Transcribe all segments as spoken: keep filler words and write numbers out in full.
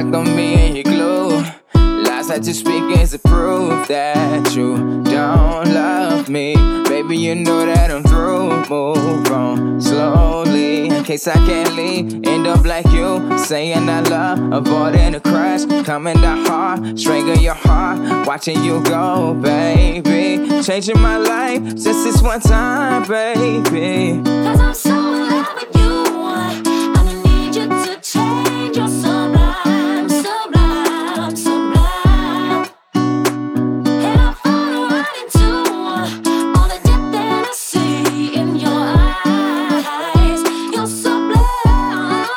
like I'm being your glue. Lies that you speak is a proof that you don't love me. Baby, you know that I'm through. Move on slowly, in case I can't leave. End up like you, saying I love, avoiding a crash. Coming down hard, strangling your heart. Watching you go, baby. Changing my life just this one time, baby. Cause I'm so in love with you. I'ma need you to change your sublime, sublime, sublime. And I fall right into all the depth that I see in your eyes. You're sublime,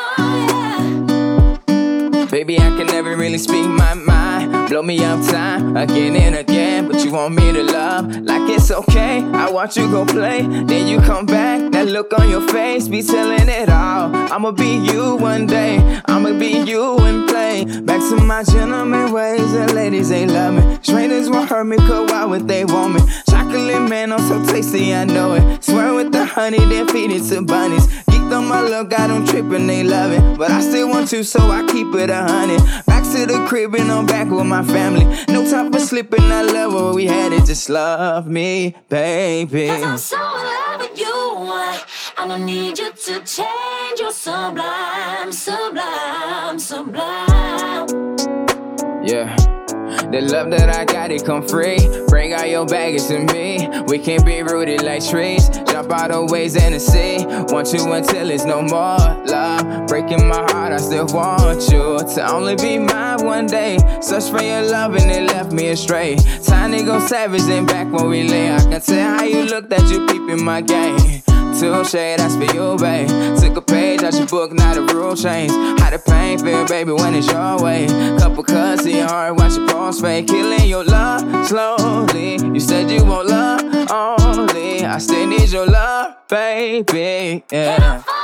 yeah. Baby, I can never really speak my mind. Blow me up time, again and again. But you want me to love, like it's okay. I watch you go play, then you come back. That look on your face be telling it all. I'ma be you one day, I'ma be you and play. Back to my gentleman ways, and ladies, they love me. Strangers won't hurt me, cause why would they want me? Chocolate man, I'm so tasty, I know it. Swear with the honey, then feed it to bunnies. Geeked on my look, got them tripping, they love it. But I still want you, so I keep it a hundred. Back to the crib and I'm back with my family. No time for slipping, I love where we had it. Just love me, baby. Cause I'm so in love with you. I'ma need you to change your sublime, sublime, sublime. Yeah. The love that I got, it come free. Bring all your baggage to me. We can be rooted like trees. Jump out of waves in the sea. Want you until it's no more love. Breaking my heart, I still want you to only be mine one day. Search for your love and it left me astray. Time to go savage, then back when we lay. I can tell how you look that you peeping my game. Touche, that's for you, babe. Took a page out your book, now the rule change. How the pain feel, baby, when it's your way. Couple cuts in your heart, watch your pulse fade. Killing your love slowly. You said you want love only. I still need your love, baby, yeah.